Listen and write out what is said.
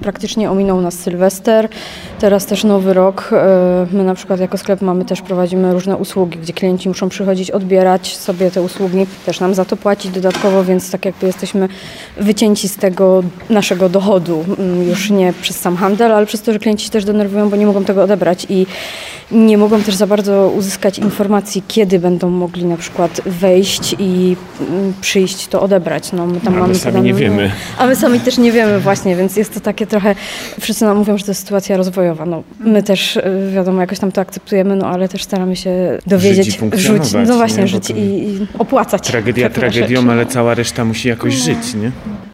praktycznie ominął nas Sylwester, teraz też Nowy Rok. My na przykład jako sklep prowadzimy różne usługi, gdzie klienci muszą przychodzić, odbierać sobie te usługi, też nam za to płacić dodatkowo, więc tak jakby jesteśmy wycięci z tego naszego dochodu. Już nie przez sam handel, ale przez to, że klienci się też denerwują, bo nie mogą tego odebrać i nie mogą też za bardzo uzyskać informacji, kiedy będą mogli na przykład wejść i przyjść to odebrać. No, my my sami nie wiemy. A my sami też nie wiemy właśnie, więc jest to takie trochę, wszyscy nam mówią, że to jest sytuacja rozwojowa. No, my też wiadomo, jakoś tam to akceptujemy, no ale też staramy się dowiedzieć, żyć i opłacać. Tragedia tragedią, ale cała reszta musi jakoś żyć, nie?